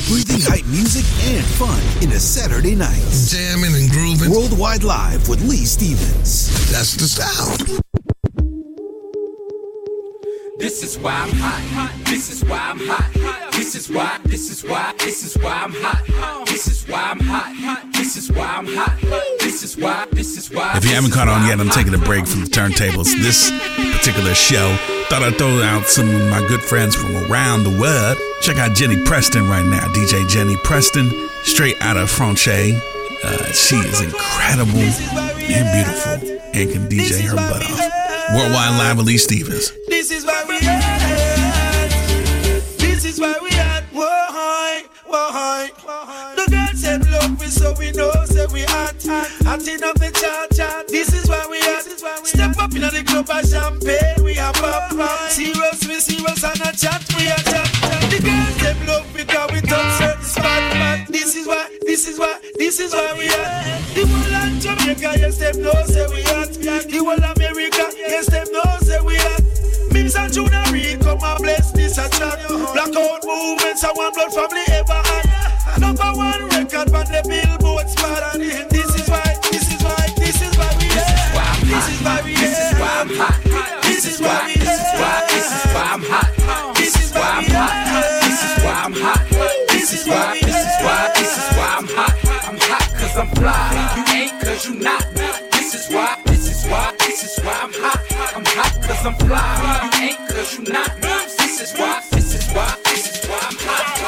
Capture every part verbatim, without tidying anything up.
Breathing hype music and fun into Saturday nights. Jamming and grooving. Worldwide Live with Lee Stevens. That's the sound. This is why I'm hot. This is why I'm hot. This is why. This is why. This is why I'm hot. This is why I'm hot. This is why I'm hot. This is why. This is why. If you haven't caught on yet, I'm taking a break from the turntables. This particular show, thought I'd throw out some of my good friends from around the world. Check out Jenny Preston right now. D J Jenny Preston, straight out of Franche. Uh, she is incredible and beautiful and can D J her butt off. Worldwide Live with Lee Stevens. This is why we at. This is why we at. Whoa, hi, whoa, hi. The girls said love me, so we know, say we at. Hot enough the chat, chat. This is why we at. Step up in the club of champagne, we are pop. Serious, we serious, and a chat, we are chat. The girls said love me, cause we touch certain spot. This is why, this is why, this is why we at. The whole of Jamaica, yes, them know, say we at. The whole of America, yes, them know, say we at. Mims and Junior Reid, come and bless this a chat. Blackout movements, and one blood family ever had. Number one record on the Billboard spot. This is why, this is why, this is why we at. This is why we at. This is why I'm hot. This is why, this is why, this is why I'm hot. This is why I'm hot. This is why I'm hot. This is why, this is why, this is why I'm hot. I'm hot cause I'm fly. You ain't cause you not. This is why, this is why, this is why I'm hot. I'm hot cause I'm fly. You ain't cause you not. This is why, this is why, this is why I'm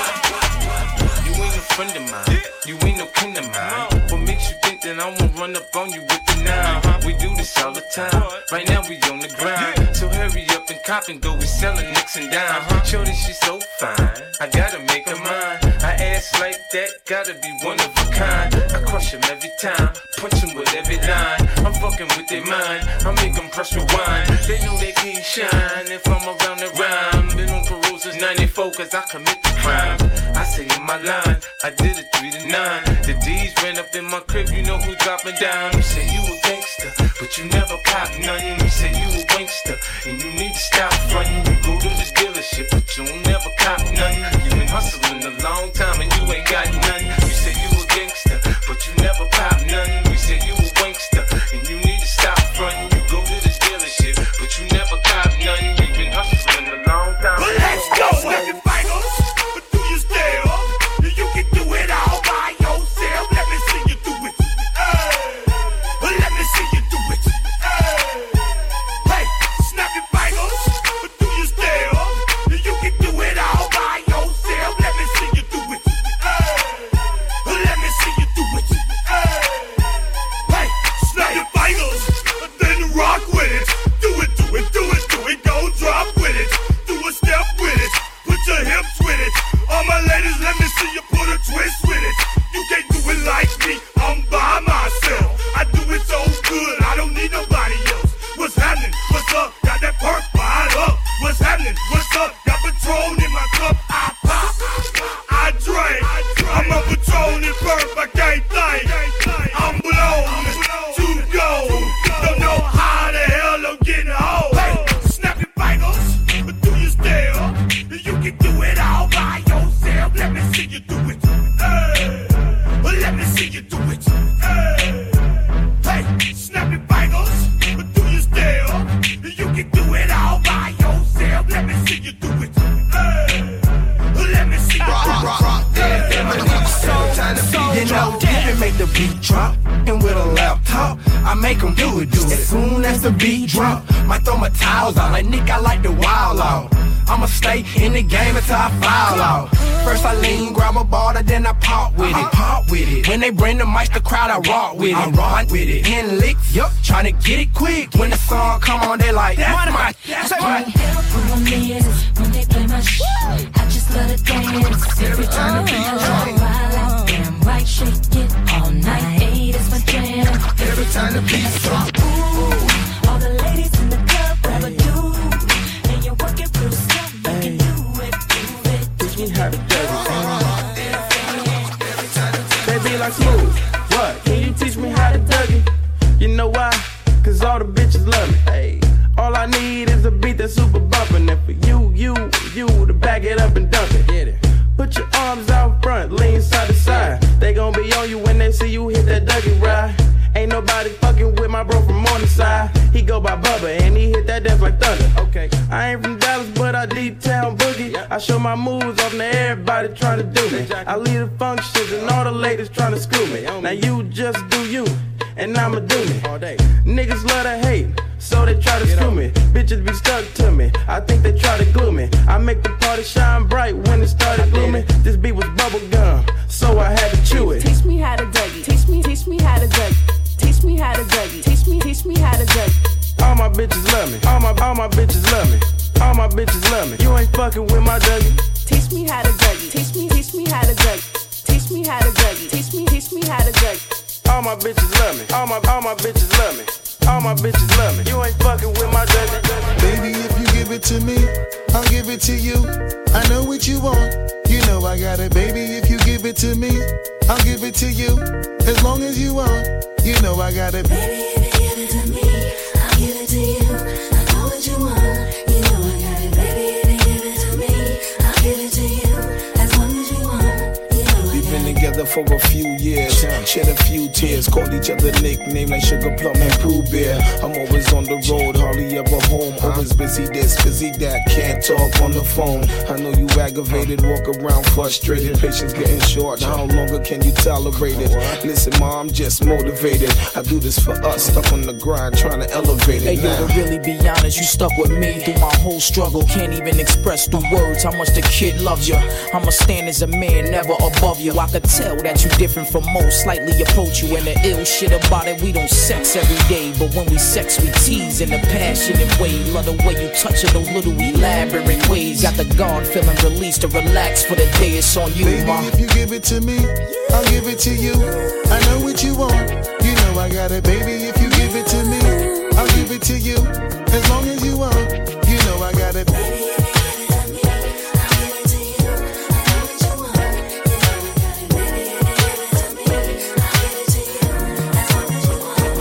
hot. You ain't a friend of mine. You ain't no kin of mine. What makes you think that I won't run up on you with the nine? We do this all the time. Right now we on the grind. So hurry up and cop and go. We selling nicks and dimes. Shorty, she's so fine. I gotta make her mine. I ass like that, gotta be one of a kind. I crush him every time, punch him with every line. I'm fucking with their mind, I make them press rewind. They know they can't shine if I'm around the rhyme. Been on parole since ninety-four cause I commit the crime. I say in my line, I did it three to nine. The D's ran up in my crib, you know who dropping down. You say you a gangster, but you never cop nothing. You say you a gangster, and you need to stop frontin'. You go to this dealership, but you don't never cop nothing. You been hustling a long time and you ain't got nothing. You say you a gangster, but you never pop nothing. You say you a gangster, and you need to stop frontin'. You go to this dealership, but you never cop nothing. You been hustling a long time. Well, let's go, everybody. But do you still? You can do it all by yourself. Let me see you do it. Hey. Let me see you do it. Hey, hey, snap your fingers. But do you still? You can do it all by yourself. Let me see you do it. Hey, let me see you do it. Hey, hey, snap your fingers. Then rock with it. Do it, do it, do it, do it. Go drop with it. Do a step with it. Put your hips with it. All my ladies, let me see you put a twist with it. You can't do it like me. I'm by myself. I do it so good. I don't need nobody else. What's happening? What's up? Got that perk fired up. What's happening? What's up? Got Patron in my cup. I pop. I drink. I'm a Patron and perk. I can't think. I'm blown to go. Don't know how the hell I'm getting home. Hey, snap your fingers. But do you still? You can do it all by yourself. Let me see you do it. Hey, let me see you do it. Hey, hey, snap your fingers. But do you still? You can do it all by yourself. Let me see you do it. Hey, let me see you do it. Rock, rock, You know, David make the beat drop, and with a laptop, I make him do it, do it. As soon as the beat drop, might throw my towels out. Like Nick, I like the wild out. I'ma stay in the game until I foul out. First I lean, grab a ball, then I pop with it. Pop with it. When they bring the mic, the crowd, I rock with it. I rock with it. In licks, yup, tryna get it quick. When the song come on, they like, that's my, that's my. When they play my shit, I just let it dance. Every time the beat drop, I like damn right, shake it all night. Hey, that's my jam. Every time the beat drop, ooh, all the ladies in the club grab a dude, and you're working real slow. You can do it, do it. Teach me how to do it. They be like, smooth, what? Can you teach me how to do it? You know why? Cause all the bitches love me. Hey, all I need is a beat that's super bumpin'. And for you, you, you to back it up and dump it. Get it. Put your arms out front. ride, lean side to side. They gon' be on you when they see you hit that Dougie ride. Ain't nobody fucking with my bro from Morningside. He go by Bubba and he hit that death like thunder. Okay, I ain't from Dallas, but I deep town boogie. I show my moves off to everybody trying to do me. I lead the functions and all the ladies trying to screw me. Now you just do you, and I'ma do me. Niggas love to hate, so they try to screw me. Bitches be stuck to me, I think they try to glue me. I make the party shine bright when it started glooming. This beat was bubble gum, so I had to chew it. Teach me how to Dougie, teach me, teach me how to Dougie. Teach me how to Dougie, teach me, teach me how to Dougie. All my bitches love me, all my, all my bitches love me. All my bitches love me, you ain't fucking with my Dougie. Teach me how to Dougie, teach me, teach me how to Dougie. Teach me how to Dougie, teach me, teach me how to Dougie. All my bitches love me, all my, all my bitches love me. All my bitches love me, you ain't fucking with my Dougie. Baby, if you give it to me, I'll give it to you. I know what you want, you know I got it. Baby, if you give it to me, I'll give it to you. As long as you want, you know I got it. Baby, if you give it to me, I'll give it to you. I know what you want, you know I got it. Baby, if you give it to me, I'll give it to you. As long as you want, you know I got it. We've been together for a few years, shed a few tears, called each other nicknames like Sugar Plum and Pooh Bear. I'm always on the road, hardly ever home. Always busy this, busy that, can't talk on the phone. I know you aggravated, walk around frustrated. Patience getting short, how longer can you tolerate it? Listen, ma, I'm just motivated. I do this for us, stuck on the grind, trying to elevate it. Hey, yo, to really be honest, you stuck with me through my whole struggle. Can't even express through words how much the kid loves you. I'ma stand as a man, never above you. I could tell that you different from most, slightly approach you. And the ill shit about it, we don't sex every day, but when we sex, we tease in a passionate way. Love the way you touch it, those little elaborate ways. Got the guard feeling released to relax for the day. It's on you, baby, ma. If you give it to me, I'll give it to you. I know what you want, you know I got it. Baby, if you give it to me, I'll give it to you. As long as you want, you know I got it. Baby, if you give it to me, I'll give it to you. I know what you want, you know I got it. Baby, if you give it to me, I'll give it to you. As long as you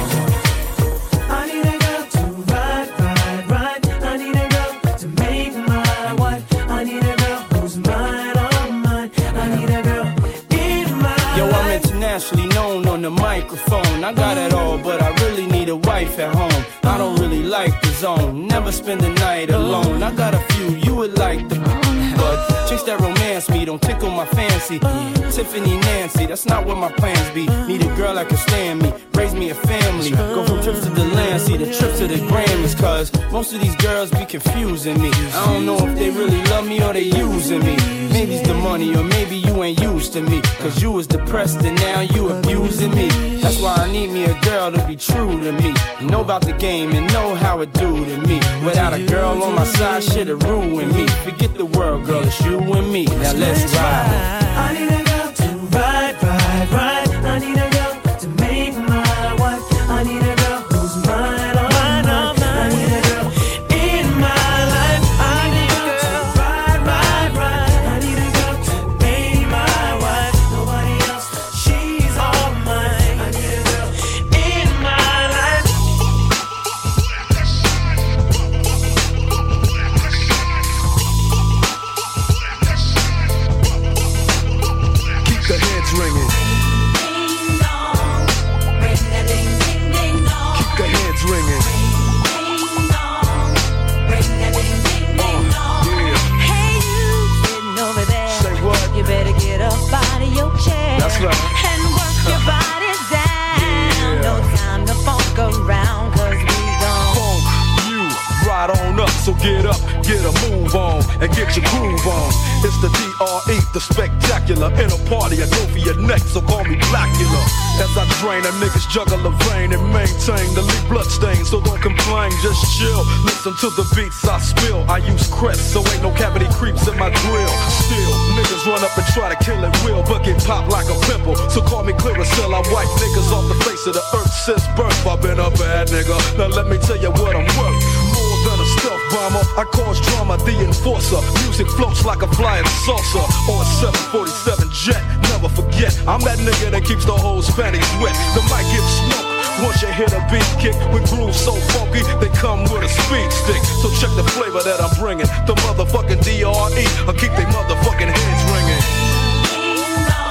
want. I need a girl to ride, ride, ride. I need a girl to make my wife. I need a girl who's mine, all mine. I need a girl in my Yo, I'm life. internationally known on the microphone. I got it all, but I really need a wife at home. I don't really like the zone, never spend the night alone. I got a few you would like the but chicks that romance me don't tickle my fancy. Tiffany, Nancy, that's not what my plans be. Need a girl that can stand me, raise me a family. Go from trips to the land, see the trips to the Grammys. Cause most of these girls be confusing me. I don't know if they really love me or they using me. Maybe it's the money or maybe you ain't used to me. Cause you was depressed and now you abusing me. That's why I need me a girl to be true to me. Know about the game and know how it do to me. Without a girl on my side, shit'll ruin me. Forget the world, girl, it's you and me. Now let's ride. I need a girl to ride, ride, ride. I need a girl to make my wife. I need a girl who's mine, all mine. I need a girl in my life. I need a girl to ride, ride, ride. I need a girl to be my wife. Nobody else, she's all mine. I need a girl in my life. Keep the heads ringing. Keep the heads ringing. Hey, you sitting over there. Say what? You better get up out of your chair. That's right. And work your body down. Yeah. No time to funk around, cause we gon' Funk you right on up, so get up, get a move on, and get your groove on. It's the D R E, the spectacular. In a party, I go for your neck, so call me Blackula. As I drain, a niggas juggle a vein and maintain the lead blood stain. So don't complain, just chill. Listen to the beats I spill. I use Crest, so ain't no cavity creeps in my grill. Still, niggas run up and try to kill it real, but get popped like a pimple. So call me Clearasil, I wipe niggas off the face of the earth since birth. I've been a bad nigga, now let me tell you what I'm worth. More than a stealth bomber, I cause drama, the enforcer. Music floats like a flying saucer or a seven forty-seven jet. Never forget, I'm that nigga that keeps the whole panties wet. The mic gets smoked once you hit a beat kick with grooves so funky they come with a speed stick. So check the flavor that I'm bringing. The motherfucking D R E, I keep they motherfucking heads ringing.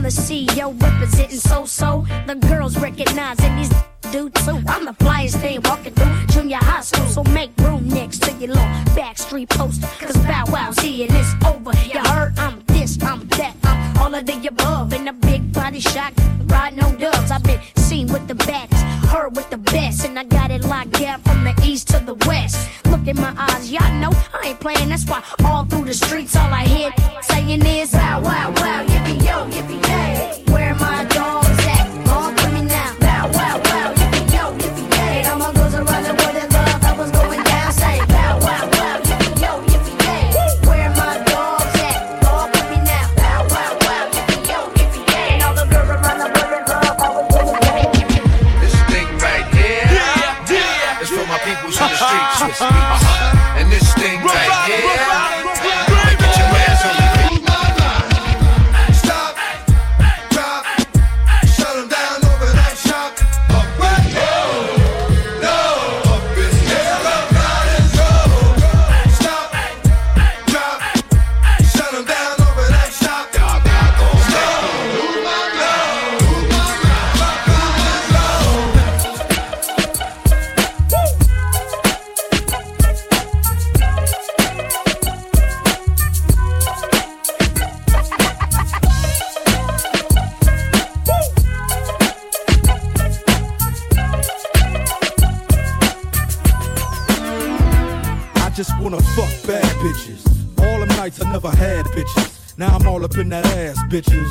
I'm the C E O representing so-so. The girls recognize and these do too. I'm the flyest thing walking through junior high school. So make room next to your little backstreet poster. Cause Bow Wow's here and it's over. You heard I'm this, I'm that, I'm all of the above. In a big body shot, riding on dubs. I've been seen with the baddest, heard with the best. And I got it locked down from the east to the west. Look in my eyes, y'all know I ain't playing. That's why all through the streets all I hear saying is Bow Wow Wow, yippee yo, yippee yay. Where my dogs at? All for me now. Bow Wow Wow, yippee yo, yippee yay. All my girls are running with the love that was going down. Say Bow Wow Wow, yippee yo, yippee yay. Where my dogs at? All for me now. Bow Wow Wow, yippee yo, yippee yay. And all the girls are running with the love that was going down. This thing right here, yeah, yeah, it's for my people in the streets. Uh-huh. And this thing right here, get your hands on your feet. Stop, drop, shut 'em down, open up shop. Up with no, no, up is hell, up out and go. Stop, drop, shut 'em down, open up shop. Y'all got to go. Move my love, move my love, move my I just wanna fuck bad bitches. All them nights I never had bitches. Now I'm all up in that ass, bitches.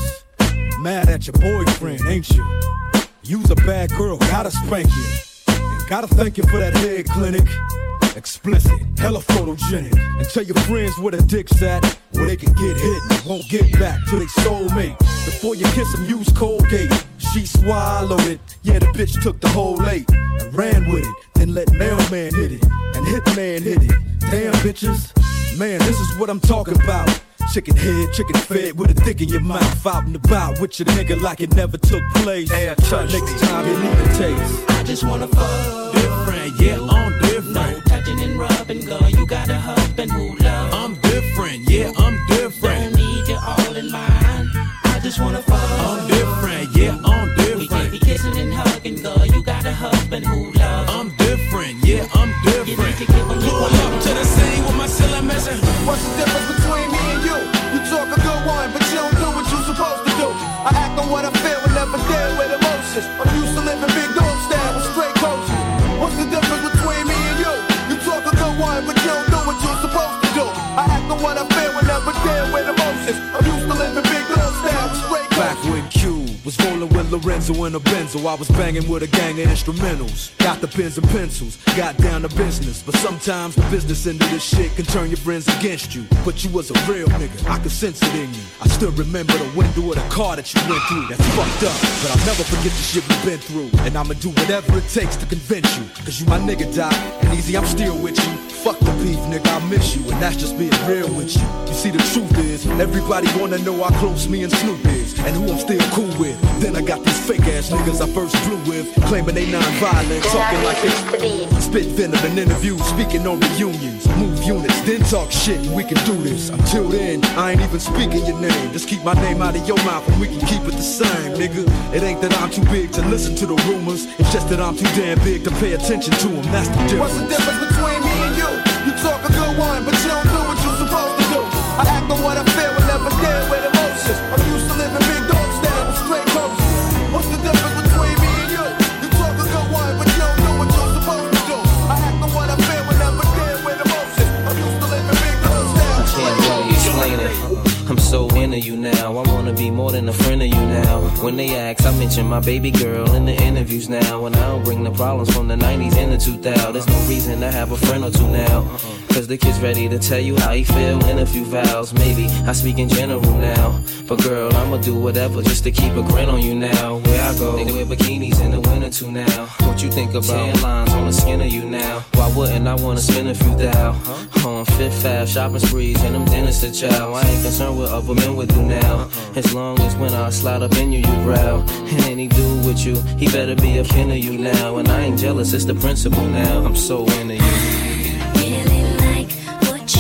Mad at your boyfriend, ain't you? You's a bad girl, gotta spank you. And gotta thank you for that head clinic. Explicit, hella photogenic. And tell your friends where the dick's at, where they can get hit and won't get back till they soulmate. Before you kiss them, use Colgate. She swallowed it, yeah, the bitch took the whole eight and ran with it. Then let mailman hit it, and hitman hit it. Damn bitches, man, this is what I'm talking about. Chicken head, chicken fed with a dick in your mouth. Out and about with your nigga like it never took place. Hey, touch next time you need a taste. I just wanna fuck different, yeah, I'm different. No touching and rubbing, girl, you got a husband who love. I'm different, yeah, I'm different. Don't need you all in mine. I just wanna fuck. I'm different, yeah, I'm different. We can't be kissing and hugging, girl, you got a husband who love. I'm different, yeah, I'm different. Pull up to the scene with my cellar measure. What's the difference between me and you? You talk a good one, but you don't do what you supposed to do. I act on what I feel and never deal with emotions. I'm used to living big dog style with straight coaches. What's the difference between me and you? You talk a good one, but you don't do what you're supposed to do. I act on what I feel and never deal with emotions. I'm used to living big dog style with straight coaches. Back when Q was rolling with Lorenzo in a Benzo, I was banging with a gang of instrumentals. Got the pens and pencils, got down to business. But sometimes the business end of this shit can turn your friends against you. But you was a real nigga, I could sense it in you. I still remember the window of the car that you went through. That's fucked up, but I'll never forget the shit we've been through. And I'ma do whatever it takes to convince you. Cause you my nigga, Doc, and easy, I'm still with you. Fuck the beef, nigga, I miss you, and that's just being real with you. You see, the truth is, everybody wanna know how close me and Snoop is, and who I'm still cool with. Then I got these fake ass niggas I first flew with, claiming they non-violent, talking like they spit venom in interviews, speaking on reunions, move units, then talk shit, and we can do this. Until then, I ain't even speaking your name. Just keep my name out of your mouth, and we can keep it the same, nigga. It ain't that I'm too big to listen to the rumors, it's just that I'm too damn big to pay attention to them. That's the difference. What's the difference between me and you? You talk a good one, but you don't do what you're supposed to do. I act on what I feel and never deal with emotions. I'm used to living big dog style with straight coaches. What's the difference between me and you? You talk a good one, but you don't do what you're supposed to do. I act on what I feel and never deal with emotions. I'm used to living big dog style with straight coaches. Explain it. I'm so into you now. I wanna be more than a friend of you now. When they ask, I mention my baby girl in the interviews now. And I don't bring the problems from the nineties and the two thousands. There's no reason to have a friend or two now. Cause the kid's ready to tell you how he feel in a few vows. Maybe I speak in general now. But girl, I'ma do whatever just to keep a grin on you now. Where I go, they wear bikinis in the winter too now. What you think about tan lines on the skin of you now? Why wouldn't I wanna spend a few thou? On Fifth Ave, shopping sprees and them dinners to chow. I ain't concerned with other men with you now. As long as when I slide up in you, you growl. And any dude with you, he better be a kin of you now. And I ain't jealous, it's the principle now. I'm so into you.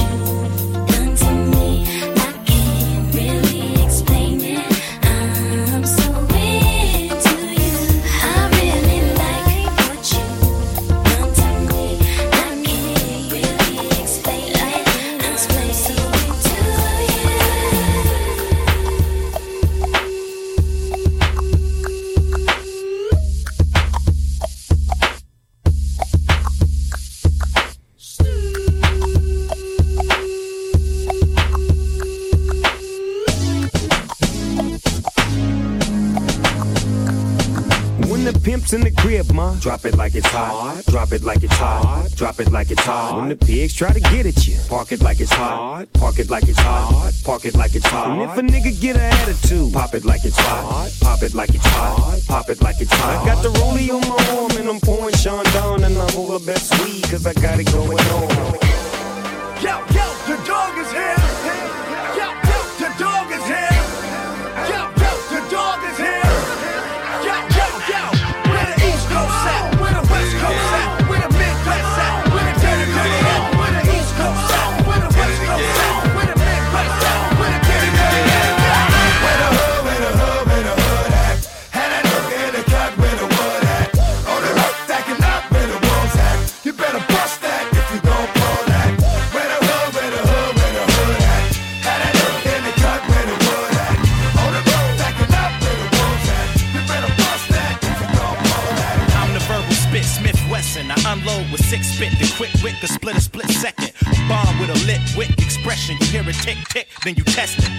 Done to me, I can't really explain it. I'm When the pimp's in the crib, ma, drop it like it's hot. Drop it like it's hot. Drop it like it's hot. When the pigs try to get at you, park it like it's hot. Park it like it's hot. Park it like it's hot. And if a nigga get an attitude, pop it like it's hot. Pop it like it's hot. Pop it like it's hot. I got the rollie on my arm and I'm pouring Sean down and I'm all the best weed cause I got it going on. Yo, yo, the dog is here. Yo, yo, the dog is here. Yo, yo, the dog is here. Yo, yo, yo, where the East Coast at? Where the West Coast at? Where the Midwest at? Where the dirty dirty at? Where the East Coast at? Where the West Coast at? Where the Midwest at? Where the dirty dirty at? Where the hood, where the hood, where the hood at? Had that hook in the cut where the wood at? On the hook, stacking up where the wolves at? You better bust that if you gon' pull that. Where the hood, where the hood, where the hood at? Had that hook in the cut where the wood at? On the hook, stacking up where the wolves at? You better bust that if you gon' pull that. I'm the verbal spit, Smith Wesson. I unload with six spit, the quick wit could split a split second. A bomb with a lit wit expression. You hear it tick tick, then you test it.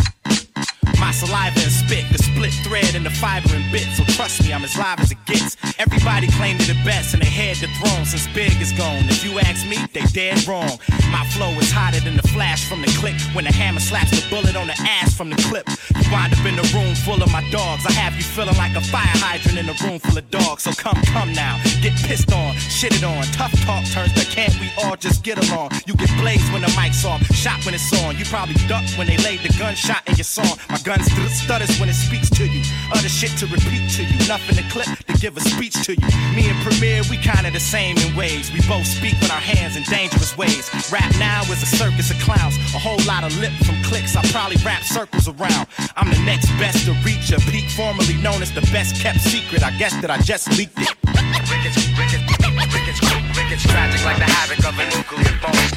My saliva and spit, the split thread and the fiber and bits. So trust me, I'm as live as it gets. Everybody claimed it the best and they had the throne since Big is gone. If you ask me, they dead wrong. My flow is hotter than the flash from the click when the hammer slaps the bullet on the ass from the clip. You wind up in a room full of my dogs. I have you feeling like a fire hydrant in a room full of dogs. So come, come now, get pissed on, shitted on. Tough talk turns to can't we all just get along? You get blazed when the mic's off, shot when it's on. You probably ducked when they laid the gunshot in your song. My gun st- stutters when it speaks to you. Other shit to repeat to you. Nothing to clip to give a speech to you. Me and Premier, we kinda the same in ways. We both speak with our hands in dangerous ways. Rap now is a circus of clowns. A whole lot of lip from clicks. I probably wrap circles around. I'm the next best to reach a peak, formerly known as the best kept secret. I guess that I just leaked it. Ricketts, Ricketts, Ricketts, Ricketts, tragic like the havoc of a nuclear bomb.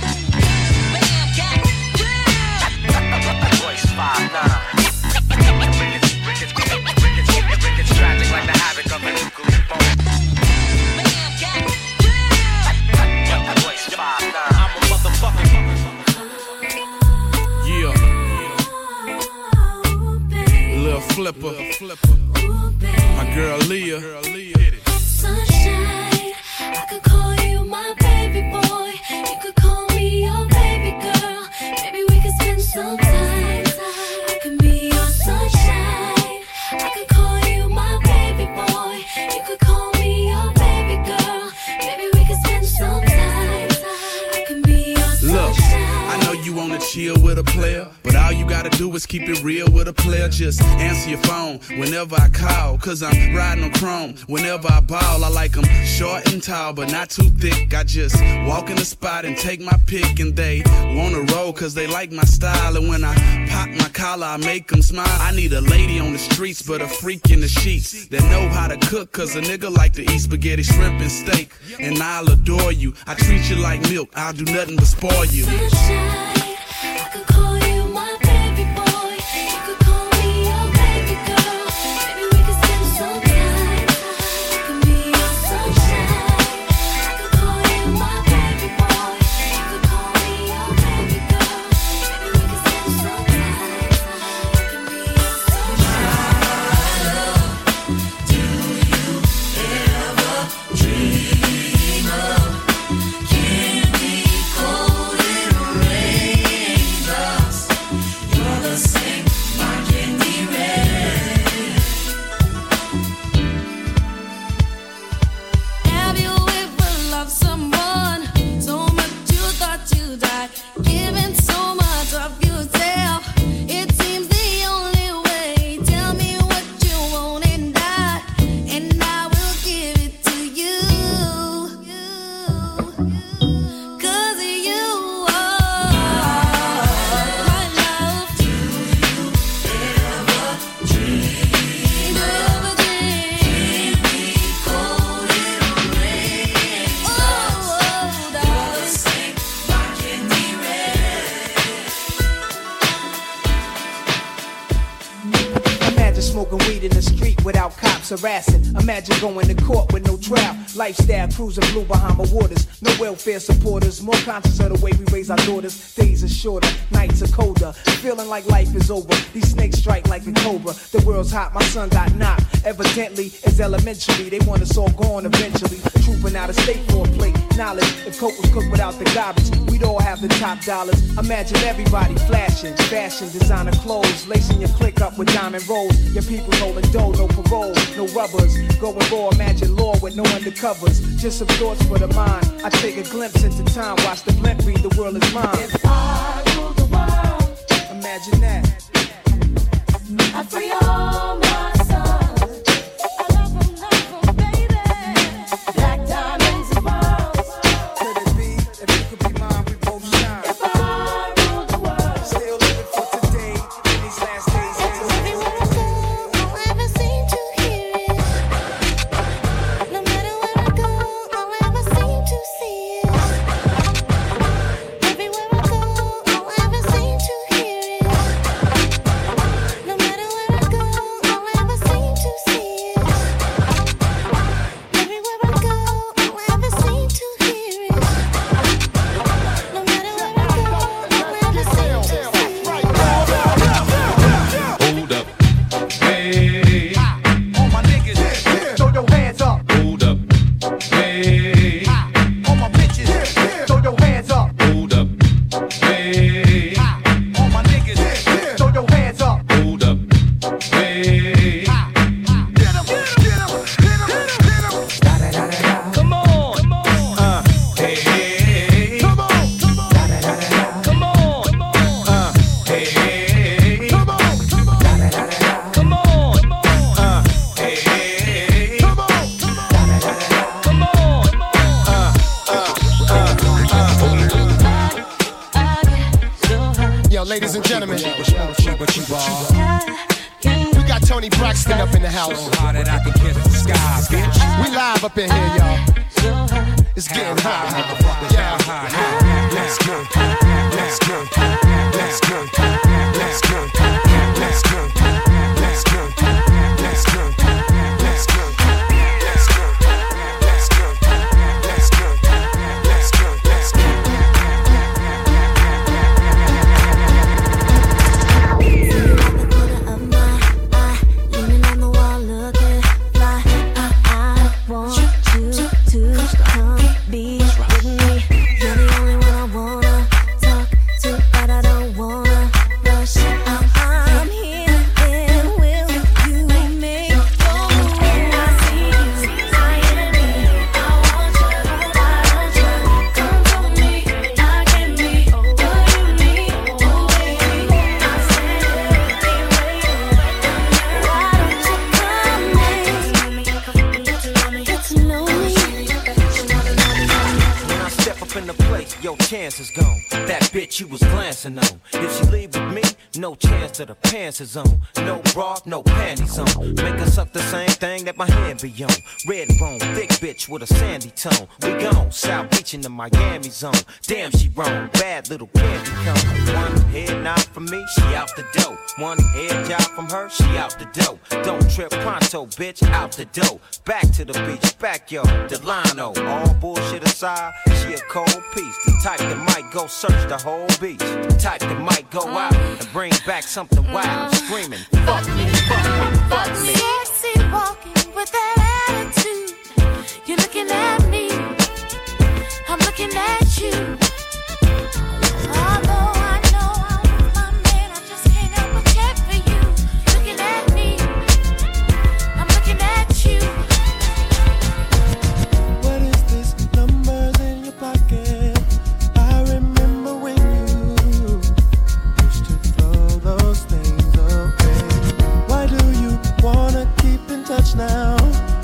Voice five nine. Ricketts, Ricketts, Ricketts, Ricketts, tragic like the havoc of a nuclear bomb. Voice five nine. I'm a motherfucker. Yeah. Little flipper. My girl Leah. Sunshine, I could call you my baby boy. You could call me your baby girl. Maybe we could spend some time. I could be your sunshine. I could call you my baby boy. You could call me your baby girl. Maybe we could spend some time. I could be your sunshine. Look, I know you wanna chill with a player, but all you gotta do is keep it real with a player. Just answer your phone whenever I call, cause I'm riding on chrome. Whenever I ball, I like them short and tall, but not too thick. I just walk in the spot and take my pick, and they wanna roll cause they like my style. And when I pop my collar, I make them smile. I need a lady on the streets, but a freak in the sheets that know how to cook, cause a nigga like to eat spaghetti, shrimp, and steak. And I'll adore you. I treat you like milk, I'll do nothing but spoil you. Sunshine, I could call you my baby boy. You could call me your baby girl. Maybe we could spend some time. I could be your sunshine. I could call you my baby boy. You could call me your baby girl. Maybe we could spend some time. I could be your sunshine. Do you ever dream of? Can we cold and raindrops? You're the same, why can't we rest? Have you ever loved someone so much you thought you died? Giving so much of yourself, it seems the only way. Tell me what you want and I, and I will give it to you. Cause you are my love. Do you ever dream of a dream? Can we cold and rain? Oh, you're the same, why can't we Imagine smoking weed in the street without cops harassing. Imagine going to court with no trial. Lifestyle cruising blue Bahama waters. No welfare supporters. More conscious of the way we raise our daughters. Days are shorter, nights are colder. Feeling like life is over. These snakes strike like a cobra. The world's hot, my son got knocked. Evidently, it's elementary. They want us all gone eventually. Trooping out of state for a plate. Knowledge, if coke was cooked without the garbage, we'd all have the top dollars. Imagine everybody flashing. Fashion, designer clothes. Lacing your click up with diamond rolls. Your people holding dough, no parole, no rubbers. Going raw, imagine law with no undercovers. Just some thoughts for the mind. I take a glimpse into time. Watch the blimp read, the world is mine. If I rule the world, imagine that. I free all my sons. I love them, love them, baby. Black diamonds and pearls. Could it be, if it could be mine, we both shine. If I rule the world, still living for today, in these last days. everywhere I go, I'll ever seem to hear it. No matter where I go, I'll ever seem to see it. Everywhere I go, I'll ever seem to hear it. No matter where I go, I'll ever seem to see it. Everywhere I go, I'll ever seem to hear it. No matter where I go, I'll ever seem to see it. Hold up. Hey. All my niggas, throw your hands up. Hold up. Hey. All my bitches, throw your hands up. Hold up. Hey. All my niggas, throw your hands up. Hold up. Hey. Get 'em, get 'em, hit 'em, hit 'em. Come on. Come on. Uh. Hey, hey, hey. Come on, come on, Come on. Come on. Uh. Hey, hey, hey. come on, come on, Come on. Uh. Hey, hey, hey. come on. Come on. Uh. Yo, ladies and gentlemen, we got Tony Braxton up in the house. We live up in here, y'all. It's getting hot. Yeah. Let's go. Let's go. Let's go. Let's go. Let's go. Let's go. Let's go. Let's go. Let's go. Let's go. Let's go. Let's go. Let's go. Of my eye, leaning on the wall, looking fly. I, I want you to come be with me. You're the only one I wanna talk to, but I don't wanna rush. I'm, I'm here, and will you make your move? I see you, I am me. I want you, I want you. Come to me, I can be what you need. Oh baby, I said everything waiting. Why don't you come in? Get to know me, get to know me. When I step up in the place, your chance is gone. That bitch you was glancing on. If she leave with me, no chance that her pants is on. No bra, no panties on. Make her suck the same thing that my hand be on. Red bone, thick bitch with a sandy tone. We gone, South Beach in the Miami zone. Damn, she wrong, bad little candy cone. One head nod from me, she out the dough. One head job from her, she out the dough. Don't trip pronto, bitch, out the dough. Back to the beach, backyard, Delano. All bullshit aside, she a cold piece. The type that might go search the whole beach. The type that might go out and bring back something wild. Screaming, fuck me, fuck me, fuck me. Sexy walking with that attitude. You're looking at me, I'm looking at you. Although I know I'm my man, I just can't help but check for you. Looking at me, I'm looking at you. What is this? Numbers in your pocket. I remember when you used to throw those things away. Why do you wanna keep in touch now?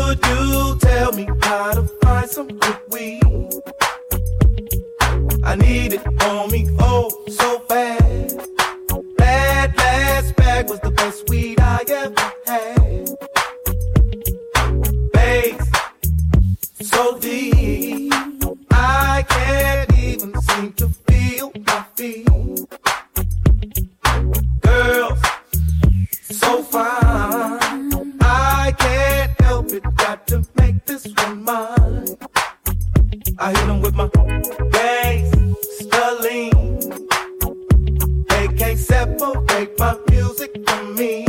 Could you tell me how to find some good weed? I need it on me, oh, so bad. That last bag was the best weed I ever had. Bass, so deep, I can't even seem to feel my feet. Girls, so fine, I can't help it, got to make this one mine. I hit 'em with my bass, Sterling. They can't separate my music from me.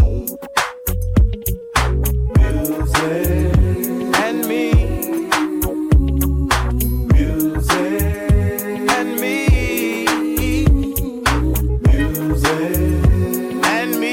Music and me. Music and me. Music and me.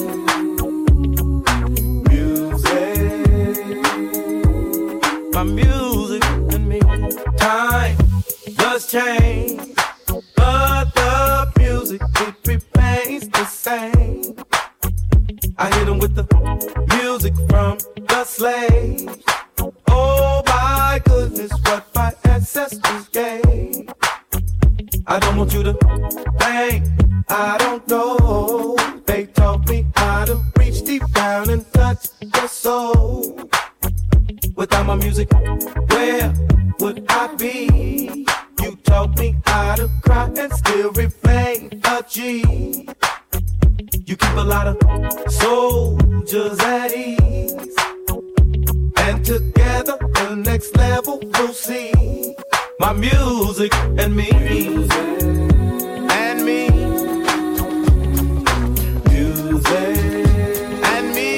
Music. My music and me. Time does change, but the music, it remains the same. I hit 'em with the music from the slave. Oh my goodness, what my ancestors gave. I don't want you to think I don't know. They taught me how to reach deep down and touch your soul. Without my music, where would I be? You taught me how to cry and still remain a G. You keep a lot of soldiers at ease, and together the next level we'll see. My music and me, and me, music and me.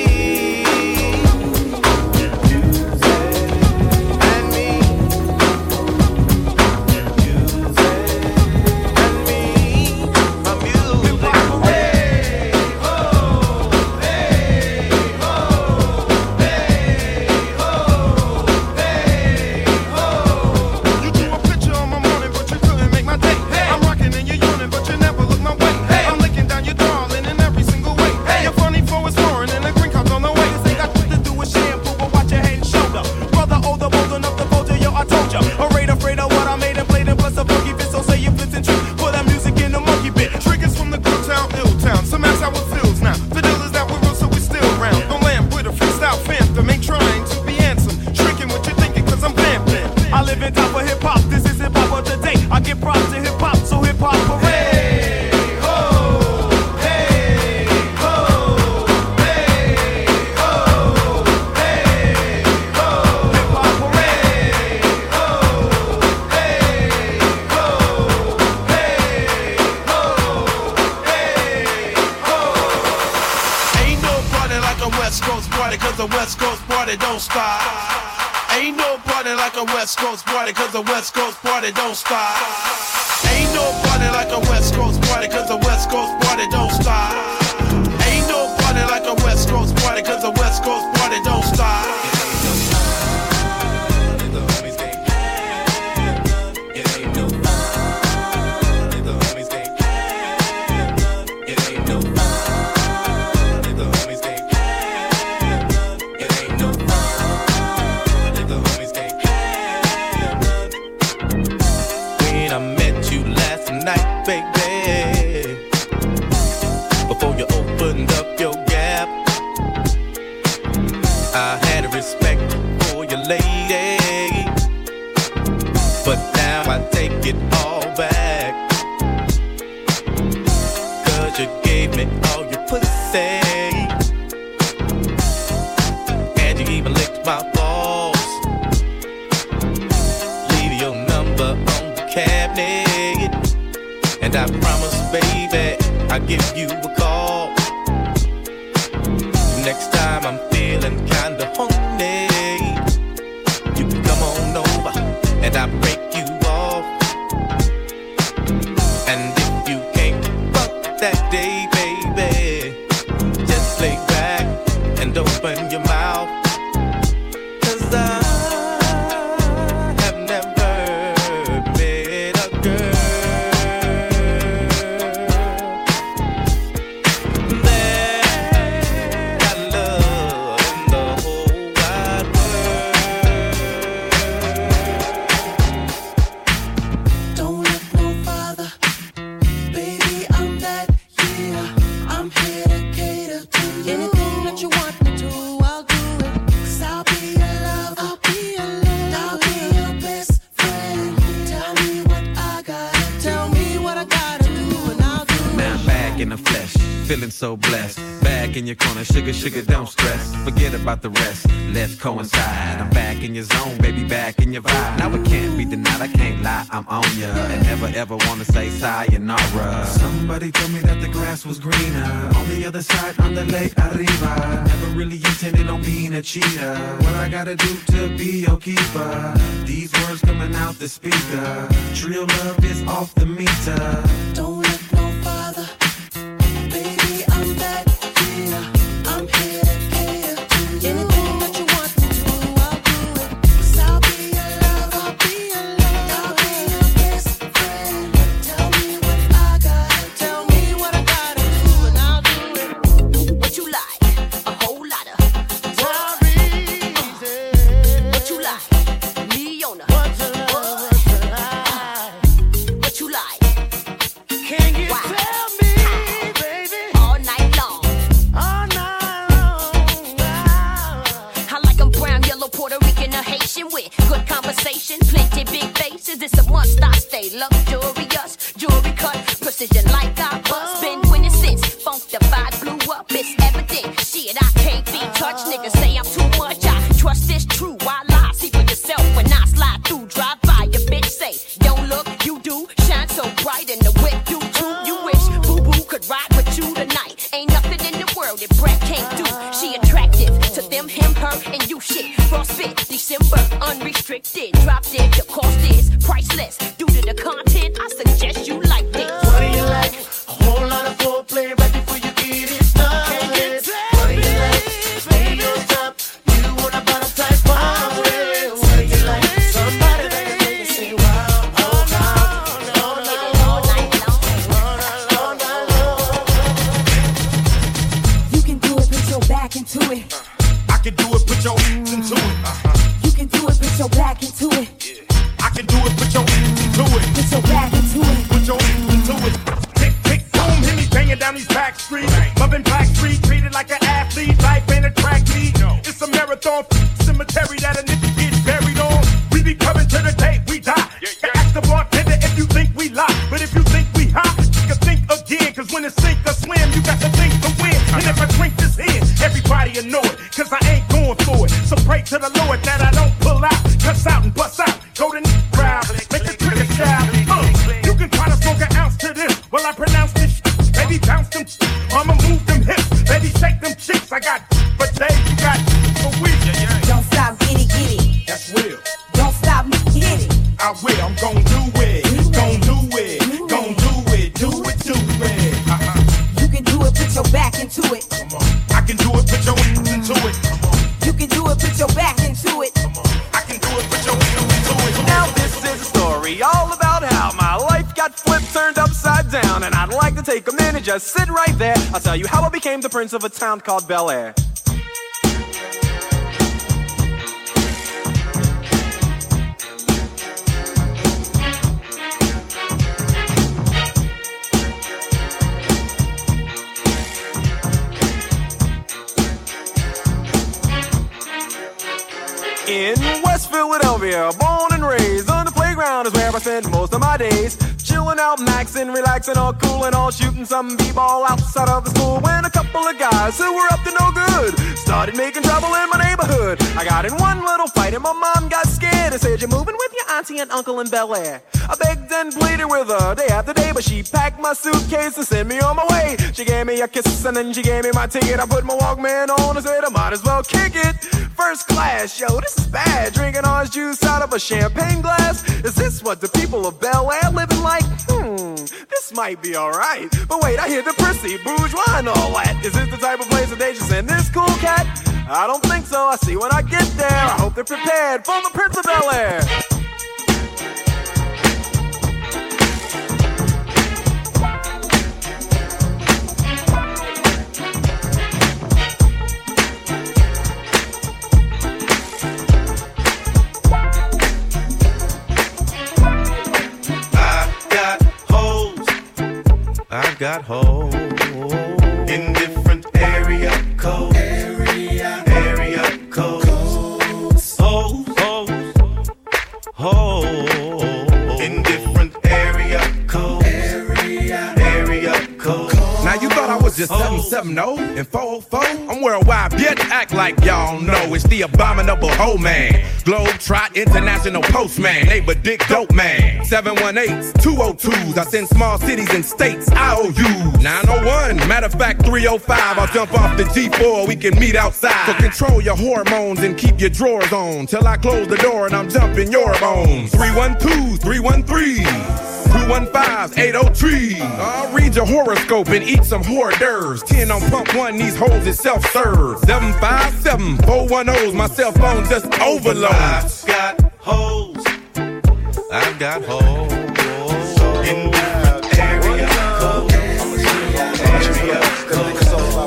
so blessed. Back in your corner, sugar, sugar, don't stress. Forget about the rest, let's coincide. I'm back in your zone, baby, back in your vibe. Now it can't be denied, I can't lie, I'm on ya. And never ever wanna say sayonara. Somebody told me that the grass was greener on the other side, on the lake arriba. Never really intended on being a cheater. What I gotta do to be your keeper? These words coming out the speaker. Real love is off the meter. Don't look no farther, baby, I'm back here. I'm here to cater to you. Anything that you want me to, I'll do it. 'Cause I'll be your love, I'll be your love, I'll be your best friend. Tell me what I gotta, tell me what I gotta do, and I'll do it. What you like? A whole lot of Tyrese. What you like? Leona. What's the love? What you like? Can you Why? Tell me, baby? All night long. All night long. I like them brown, yellow, Puerto Rican, or Haitian with good conversation, plenty big faces. It's a must I stay luxurious. Jewelry cut, precision like I bust. Been winning since funk the vibe blew up. It's evident. Shit, I can't be touched. Niggas say I'm too much. I trust this true. Why lie? See for yourself when I slide through. Drive by, your bitch say, don't look, you do. Shine so bright in the whip, you too. You wish Boo Boo could ride with you tonight. Ain't nothing in the world that Brett can't do. She attractive to them, him, her, and you shit. Frostbit, December, unrestricted. Drop dead, the cost is priceless. Due to the content, I suggest you like this. What do you like? A whole lot of foreplay right before you get it started. What do you like? Baby, on top. You want a bottom type of way. What do you like? Somebody that can make you say wow. All night, all night long, all night long. You can do it, put your back into it. I can do it, put your ears into it. You can do it, put your back into it. I can do it, put your ears into it. Put your back into it. Put your ears into it. Tick, tick, boom, hit me banging down these back streets. Loving Black Street, treated like an athlete. Life ain't a track meet. It's a marathon cemetery that a nigga gets buried on. We be coming to the day we die. Ask the bartender if you think we lie. But if you think we hot, you can think again. Cause when it's sink or swim, you got to think to win. And if I drink this in, everybody will know it. Cause I ain't going for it. So pray to the Lord that I don't pull out. Cuss out and bust out. Go to the crowd. Make the trigger shout. Uh, you can try to smoke an ounce to this. Well, I pronounce this shit. Baby, bounce them. I'ma move them hips. Baby, shake them cheeks. I got but they you got for we. Don't stop, get it, get it. That's real. Don't stop, get it. I will. I'm gon' do it. Gon' do it. Gon' do it. Do it, do it. Uh-huh. You can do it, put your back into it. Come on. I can do it. Put your ears into it. Come on. You can do it, put your back into it. Come on. I can do it. Put your ears into it. Now this is a story all about how my life got flipped, turned upside down, and I'd like to take a minute, just sit right there. I'll tell you how I became the prince of a town called Bel Air. In West Philadelphia, born and raised, on the playground is where I spent most of my days. Chilling out, maxing, relaxing, all cool and all shooting some b-ball outside of the school. When a couple of guys who were up to no good started making trouble in my neighborhood. I got in one little fight and my mom got scared and said, "You're moving with your auntie and uncle in Bel Air." I begged and pleaded with her day after day, but she packed my suitcase and sent me on my way. She gave me a kiss and then she gave me my ticket. I put my Walkman on and said I might as well kick it. First class, yo, this is bad. Drinking orange juice out of a champagne glass. Is this what the people of Bel Air living like? Hmm, this might be alright. But wait, I hear the prissy, bourgeois and all that. Is this the type of place that they just send this cool cat? I don't think so. I see when I get there. I hope they're prepared for the Prince of Bel Air. I've got holes in different area codes. Area, area codes. Holes, holes, holes in different area codes. Area, area codes. Now you thought I was just seven seven oh and four oh four. I'm worldwide, yet act like y'all know. It's the abominable hoe man. Globe Trot International Postman. Neighbor Dick Dope Man. seven one eight, two oh twos. I send small cities and states I O U. nine oh one, matter of fact three oh five. I'll jump off the G four, we can meet outside. So control your hormones and keep your drawers on till I close the door and I'm jumping your bones. three one twos, three one threes, two one fives, eight oh three. I'll read your horoscope and eat some hors d'oeuvres. ten on pump one, these hoes is self-serve. seven five seven, four one ohs, my cell phone just overload. I've got hoes. I've got hoes. In different area codes. Area codes.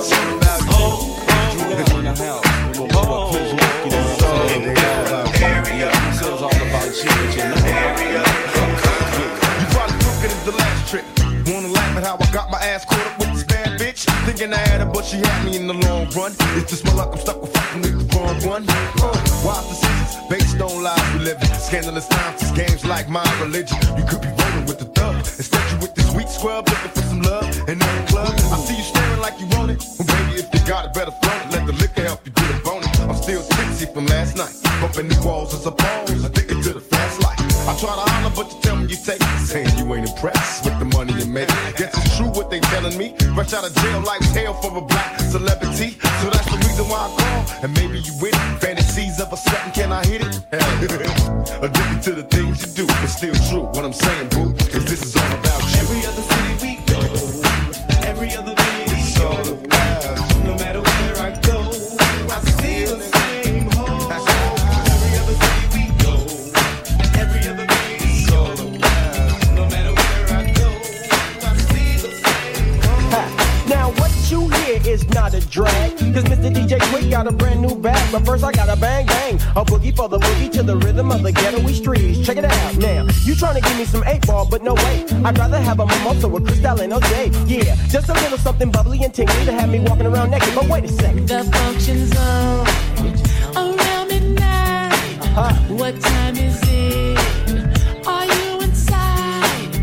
Wanna laugh at how I got my ass caught up with this bad bitch? Thinking I had her, but she had me in the long run. It's just my luck, I'm stuck with fucking with the wrong one. Uh, wise decisions based on lies we live in. Scandalous times, this game's like my religion. You could be rolling with the thug. Instead, you with this weak scrub looking for some love in the club. I see you staring like you want it. Well, baby, if you got it, better throw it. Let the liquor help you get a bone. I'm still tipsy from last night. Bumping these walls as a pose. Addicted to the fast life. I try to holler, but you tell me you take it. Saying you ain't impressed with the money you make. Guess it's true what they telling me. Fresh out of jail like hell for a black celebrity. So that's the reason why I call. And maybe you with it. Fantasies of a something, can I hit it? Addicted to the things you do. It's still true what I'm saying, boo. Cause this is all about you. Every other city we go. Every other video. No matter where I go, I see the same hole. Every other city we go. Every other video. No matter where I go, I see the same hole. Now what you hear is not a drag, cause Mister D J Quick got a brand new bag. But first I got a bang bang, a boogie for the boogie to the rhythm of the ghetto-y streets. Check it out now, you trying to give me some eight ball, but no way. I'd rather have a mimosa with Cristal and O J. Yeah, just a little something bubbly and tingly to have me walking around naked. But wait a second, the function zone around midnight. Uh-huh. What time is it? Are you inside?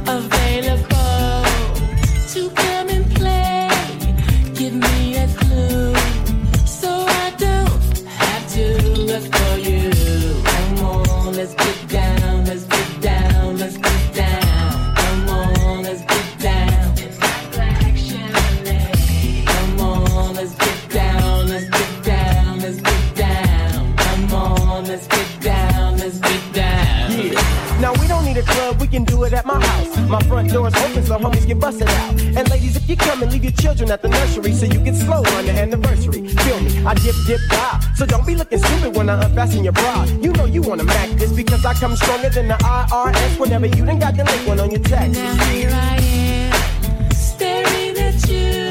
Available to come and play? Give me a clue so I don't have to look for you. Come on, let's get down, let's get down, let's get down. Come on, let's get down. It's like black champagne. Come on, let's get down, let's get down, let's get down. Come on, let's get down, let's get down. yeah. Now we don't need a club, we can do it at my house. My front door's open so homies get busted out. And ladies, if you come and leave your children at the nursery so you get slow on the anniversary. Feel me, I dip, dip, die. So don't be looking stupid when I unfasten your bra. You know you wanna mac this because I come stronger than the I R S whenever you done got the link one on your taxes. Now here I am, staring at you.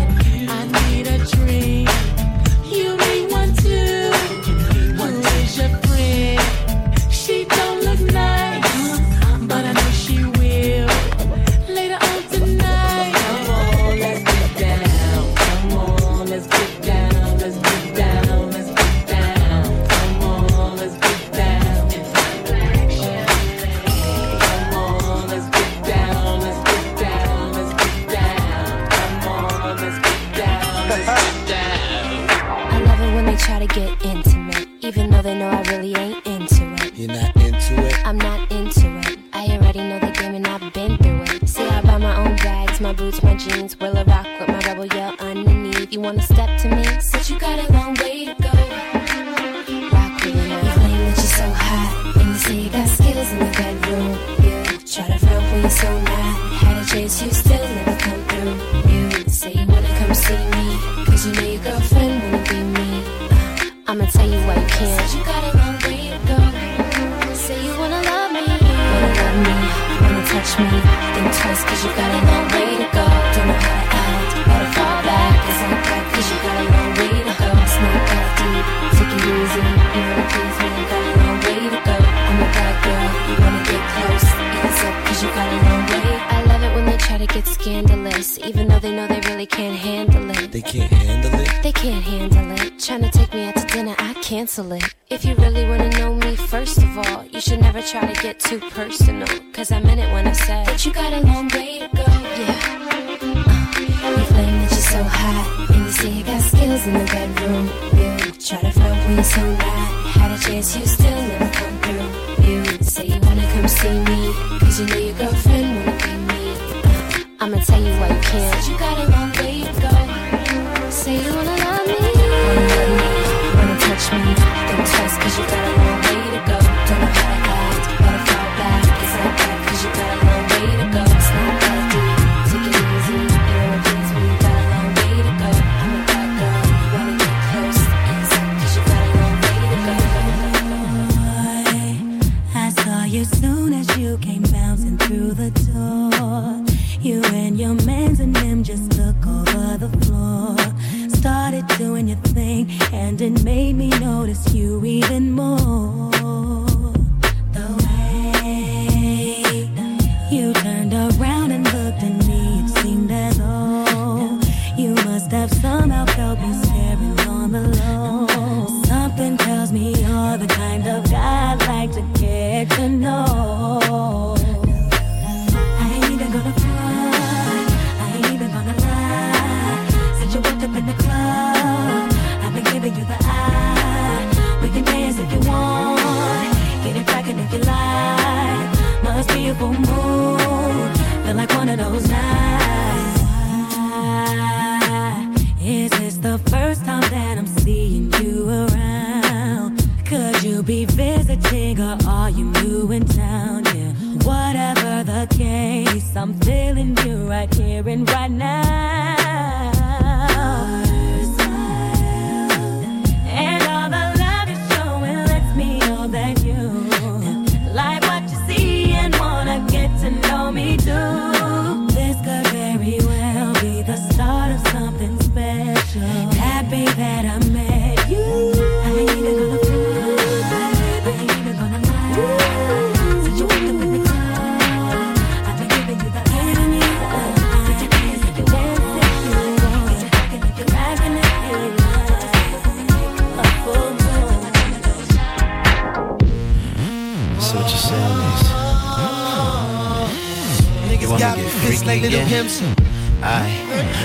I need a drink. You need one too. Who is your friend? She don't look nice, but I know she will. Later on tonight. Come on, let's get down. Come on, let's get down. Let's get down. Let's get down. Come on, let's get down. It's like black champagne. Come on, let's get down. Let's get down. Let's get down. Come on, let's get down. Let's get down. I love it when they try to get intimate, even though they know I really ain't into it. You're not into it? I'm not into it. I already know the game and I've been through it. See, I buy my own bags, my boots, my jeans. Will I rock with my rebel yell underneath? You wanna step to me? Said you got a long way to go. Rock with me now. You claim that you're so hot, and you say you got skills in the bedroom. You try to front when you're so not. Had a chance, you still never come through. You say you wanna come see me, cause you know your girlfriend wanna be me. Uh, I'ma tell you why you can't. Said you got a long way to go. Say you wanna love me, wanna love me, wanna touch me. Think twice cause you got a long way to go. Don't know how to act, how to fall back. It's like that cause you got a long way to go. It's not that deep, take it easy. You wanna please me, you got a long way to go. I'm a bad girl, you wanna get close. Ease up cause you got a long way. I love it when they try to get scandalous, even though they know they really can't handle it. They can't handle it? They can't handle it. Trying to take me out to dinner, I cancel it. If you really wanna know me, first of all, you should never try to get too personal. Cause I meant it when I said that you got a long way to go. Yeah. Uh, you claim that so hot. And you say you got skills in the bedroom. You try to fuck when you're so not. Had a chance, you still never come through. You say you wanna come see me, cause you know your girlfriend wanna be me. uh, I'ma tell you why you can't. Said you got a long way to go. Say you wanna love me, wanna love me, wanna touch me. Don't trust cause you got a long way to go. Don't know how to act, wanna fall back. It's like that cause you got a long way to go. It's not that deep, take it easy. You know it beats me, you got a long way to go. I'm a bad girl, you wanna get close. It's cause you got a long way to go. I saw you soon as you came bouncing through the door. You and your mans and them just took over the floor. Started doing your thing, and it made me notice you even more. The way you turned around and looked at me, it seemed as though you must have somehow felt me staring on the low. Something tells me you're the kind of guy I'd like to get to know. I ain't even gonna front, I ain't even gonna lie. Since you walked up in the club, I've been giving you the eye. We can dance if you want, get it crackin' if you like. Must be a full moon, feel like one of those nights. Is this the first time that I'm seeing you around? Could you be visiting or are you new in town? Yeah, whatever the case, I'm feeling you right here and right now. And all the love you're showing lets me know that you like what you see and wanna get to know me too. This could very well be the start of something special. Happy that I met you. I ain't even gonna front, I ain't even gonna lie. Since you walked up in the club, I've been giving you the eye. Put your hands if you dance if you want. Get you rockin' if you're rockin' if you like. A full moon. So what you're saying is, you wanna get freaky again? Aye.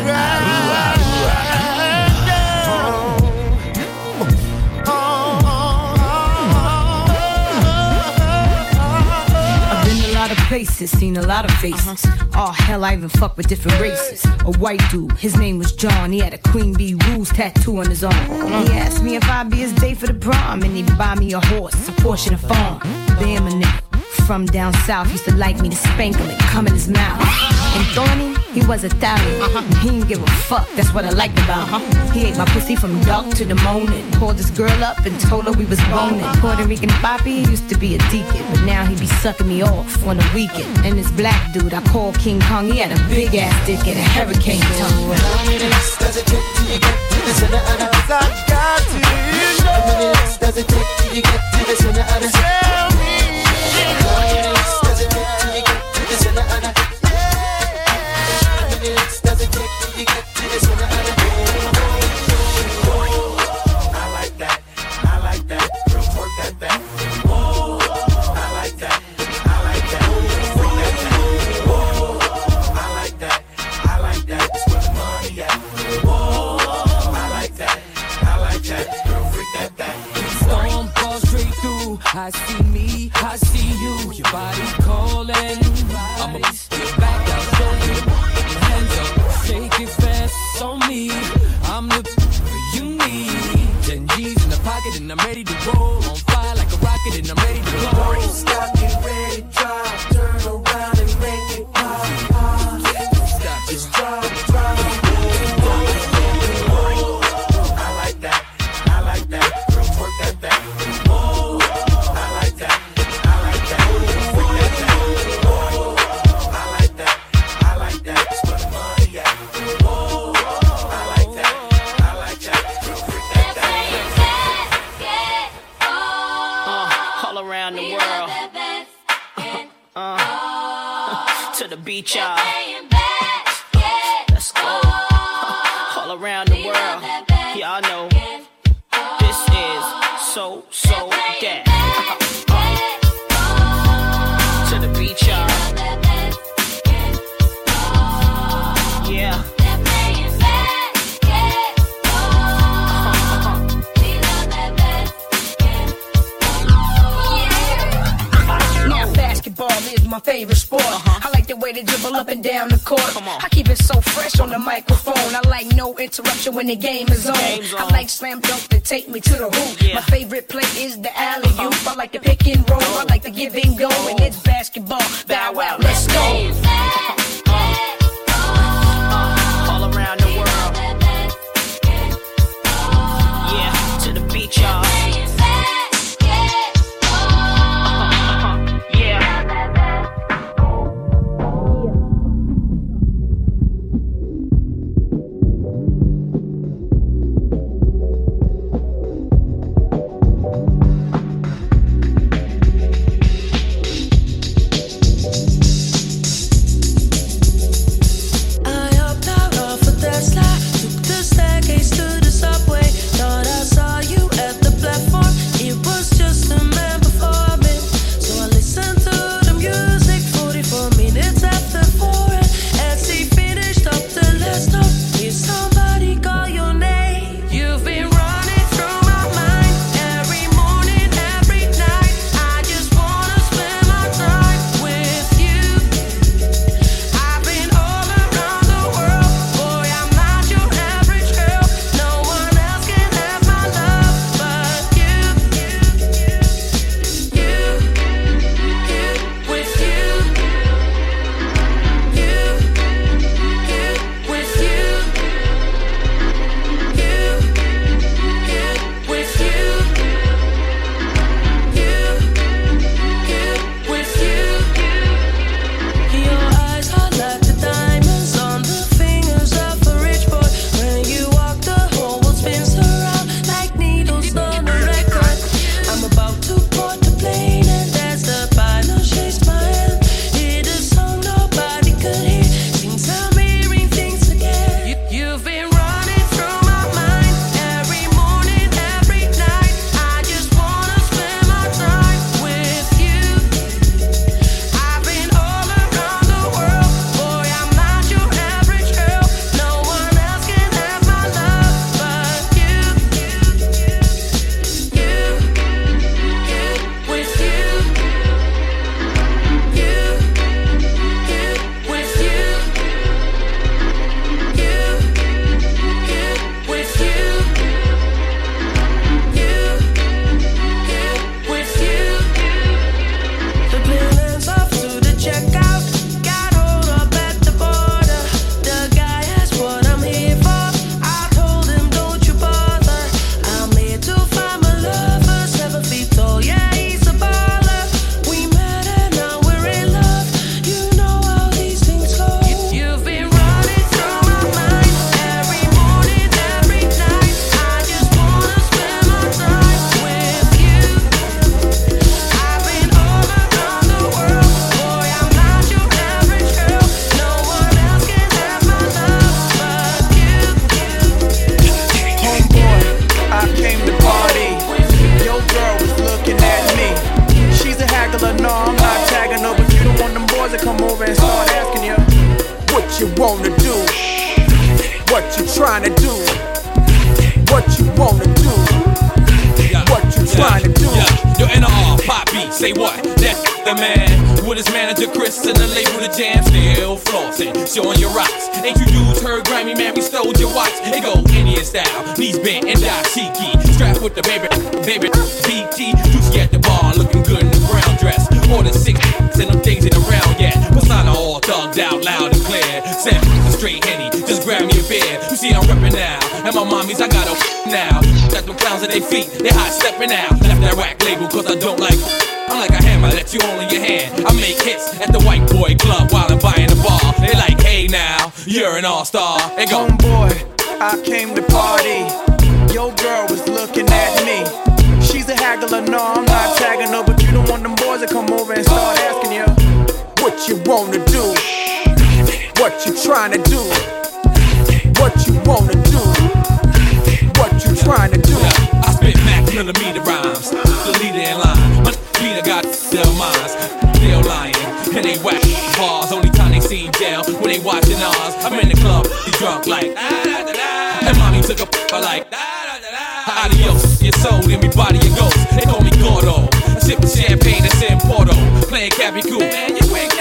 I've been a lot of places, seen a lot of faces. Oh hell, I even fucked with different races. A white dude, his name was John. He had a Queen Bee Rules tattoo on his arm. He asked me if I'd be his date for the prom, and he'd buy me a horse, a Porsche, and a farm. Damn a nigga from down south used to like me to spank him and come in his mouth. And Thorny, he was Italian. Uh-huh. He didn't give a fuck, that's what I liked about him. Uh-huh. He ate my pussy from dark to the morning. Called this girl up and told her we was boning. Puerto Rican Papi used to be a deacon, but now he be sucking me off on the weekend. And this black dude I call King Kong, he had a big ass dick and a hurricane tongue. How many licks does it take till you get to the center of the? I got to know. How many licks does it take till you get to the center of the? Tell me. How many licks does it take till you get to the center of the? How many licks does it take till you get to the center of the? I like that. I like that. Work that back. I like that. I like that. Work that back. I like that. I like that. It's where the money at. I like that. I like that. Girl, freak that back. Storm falls straight through. I see me, I see you. Your body calling. I'ma get back, I'll show you. Your hands up, shake it fast on me. I'm the you need. Ten G's in the pocket and I'm ready to roll. On fire like a rocket and I'm ready to go. Don't stop, get ready, drop. Turn around and make it pop. Stop, just drop, drop. I like that. I like that. Girl, work that back. I like that. I like that. Work that back. I like that. I like that. It's where the money at. I like that. I like that. Girl, freak that back. Uh, all around the world. Uh, to the beach, y'all. Let's go. All around the world. Y'all know this is so, so that. To the beach, y'all. Yeah. my favorite sport. I like the way they dribble up and down the court. I keep it so fresh on the microphone. I like no interruption when the game is on. I like slam dunk to take me to the hoop. My favorite play is the alley-oop. I like the pick and roll. I like the give and go. And it's basketball. Bow wow, let's go. All around the world. Yeah, to the beach, y'all. Adios, your soul in me, body and ghost. They call me Gordo. Sipping champagne that's in Porto. Playing Cappy Cool. Man, you ain't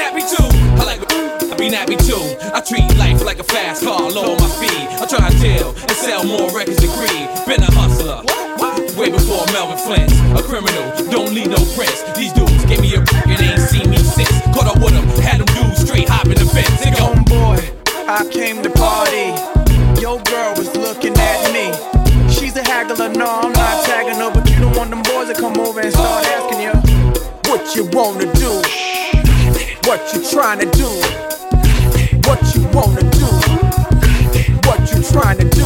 don't need no prints. These dudes gave me a and ain't seen me since. Caught up with them, had them dudes straight hopping the fence. They go, homeboy, I came to party. Your girl was looking at me. She's a haggler, no, I'm not tagging her, but you don't want them boys to come over and start asking you what you wanna do, what you trying to do, what you wanna do, what you trying to do.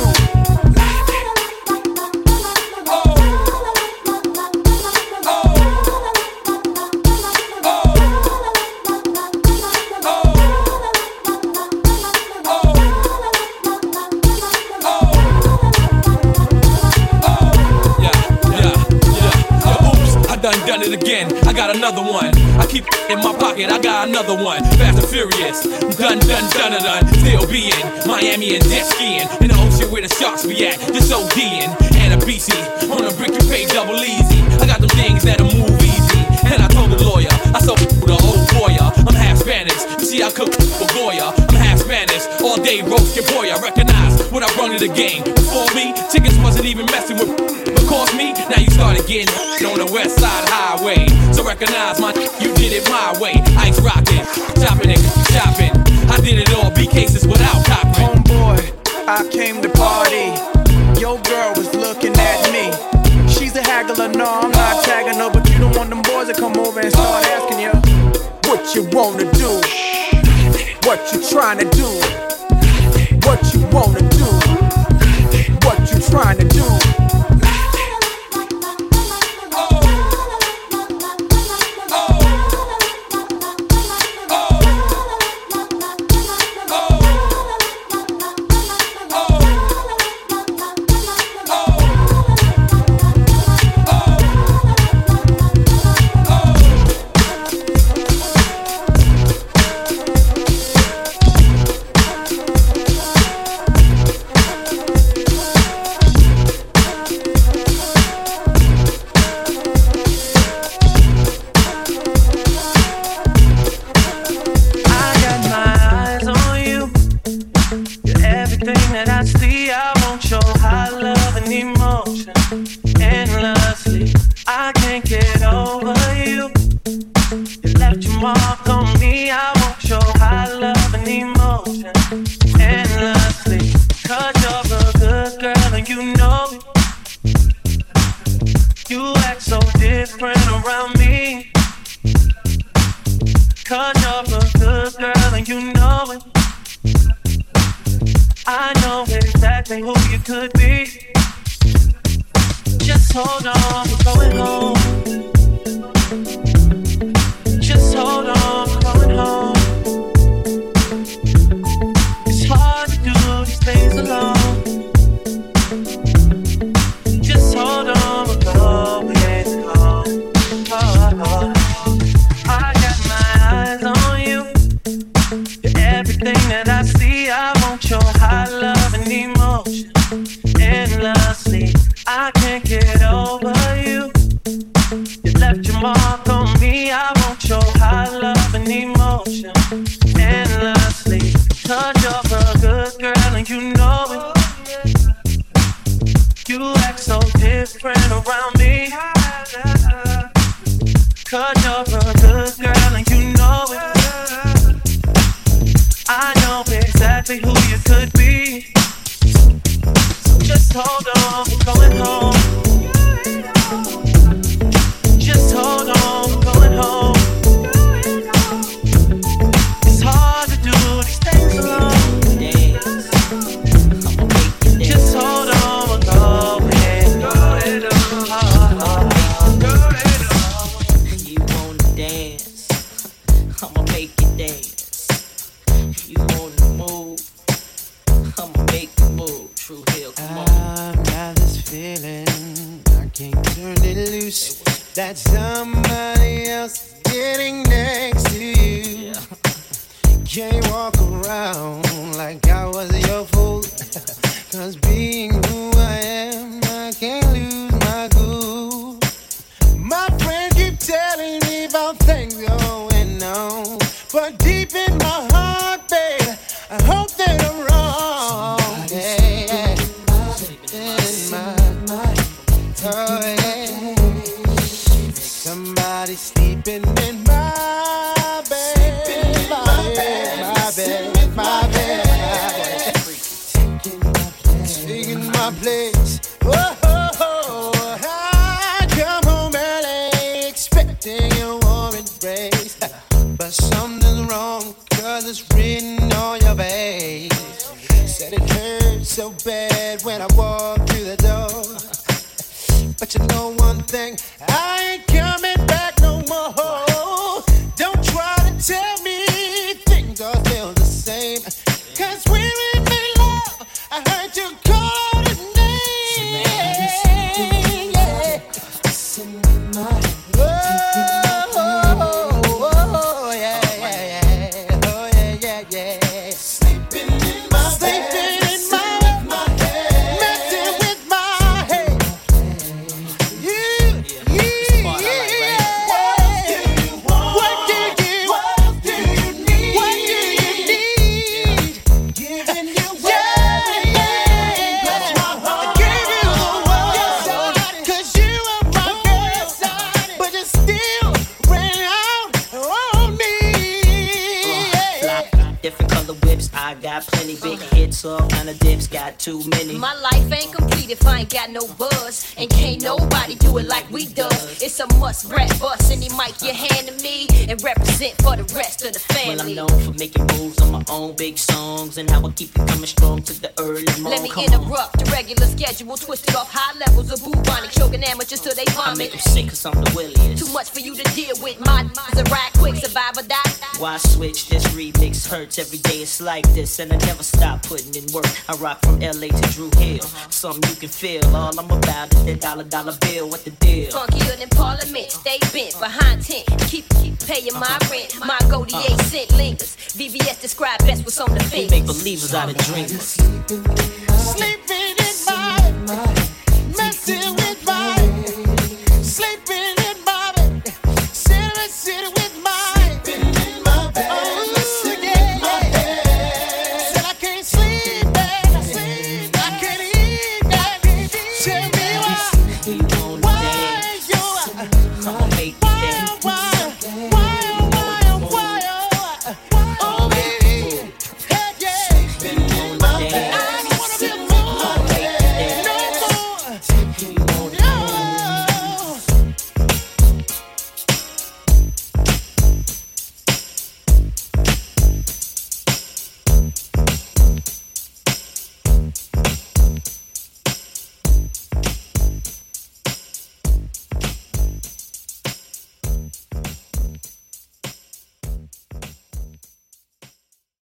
Done, done it again, I got another one. I keep in my pocket, I got another one. Fast and furious, done, done, done, done, done. Still be in Miami and jet skiing. In the ocean where the sharks be at, just ODing. And a B C, on a brick you pay double easy. I got them things that'll move easy. And I told the lawyer, I saw the old boya. I'm half Spanish, you see I cook for Goya. I'm half Spanish, all day roast que boya. Recognize what I run to the game. Before me, chickens wasn't even messing with. Cost me, now you started getting on the west side highway. So recognize my, you did it my way. Ice rocking, chopping and shopping. I did it all, B cases without copping. Homeboy, I came to party. Your girl was looking at me. She's a haggler, no, I'm not tagging her, but you don't want them boys to come over and start asking you what you wanna do, what you trying to do, what you wanna do, what you trying to do. Somebody sleeping in my bed, my bed, my bed, my bed. Taking my place. Oh, oh, oh. I come home early, expecting a warm embrace, but something's wrong, 'cause it's written on your face. Said it hurt so bad when I walked through the door. But you know one thing, I ain't coming back no more. Don't try to tell me things are still the same, 'cause when we made love, I heard you call his name. Yeah. Listen to my oh, oh, oh, yeah, yeah, yeah. Oh, yeah, yeah, yeah. Sleeping in my Sleeping in my, my head. Messing with my head. Different color whips, I got plenty. Big hits, all kind of dips, got too many. My life ain't complete if I ain't got no buzz. And can't nobody do it like we does. It's a must rap bust. Any mic you hand to me and represent for the rest of the family. Well, I'm known for making moves on my own big songs and how I keep it coming strong to the early morning. Let me Come interrupt the regular schedule, twisted off high levels of bubonic, choking amateurs till they on. I make vomit. them sick 'cause I'm the williest. Too much for you to deal with. My is a ride quick, survive or die. Why switch? This remix hurts every day. It's like this, and I never stop putting in work. I rock from L A to Drew Hill. Something you can feel. All I'm about is that dollar dollar bill. What the deal? Funkier than Parliament, stay bent behind tent. Keep keep paying my rent. My goldie eight cent lingers. V V S describe best what's on the We fingers. make believers out of dreamers. Sleeping in my, messing with